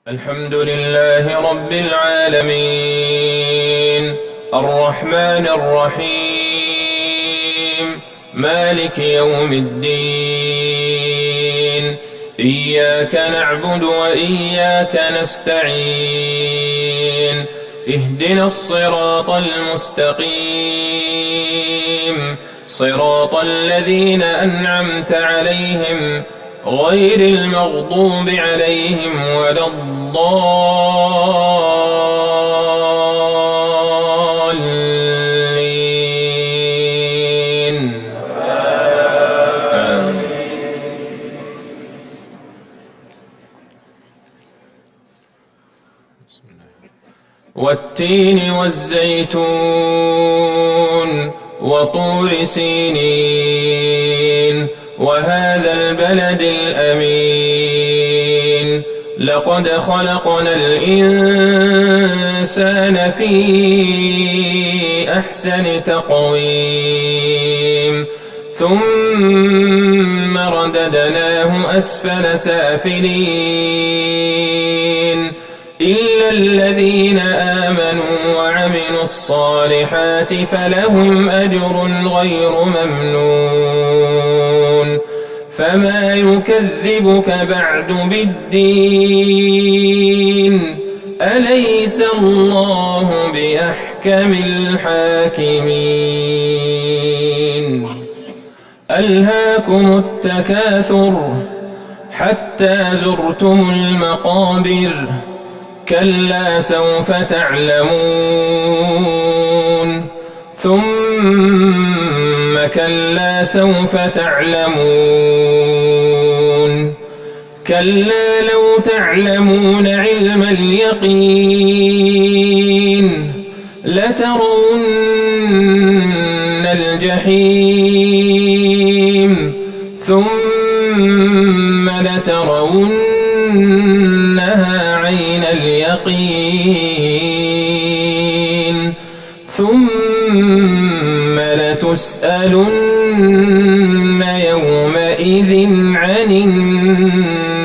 الحمد لله رب العالمين الرحمن الرحيم مالك يوم الدين إياك نعبد وإياك نستعين اهدنا الصراط المستقيم صراط الذين أنعمت عليهم غير المغضوب عليهم ولا الضالين آمين. والتين والزيتون وطور سينين وهذا البلد الأمين لقد خلقنا الإنسان في أحسن تقويم ثم رددناه أسفل سافلين إلا الذين آمنوا وعملوا الصالحات فلهم أجر غير ممنون فما يكذبك بعد بالدين أليس الله بأحكم الحاكمين ألهاكم التكاثر حتى زرتم المقابر كلا سوف تعلمون ثم كلا سوف تعلمون كلا لو تعلمون علم اليقين لترون الجحيم ثم لترونها عين اليقين ثم لتسألن يومئذ عن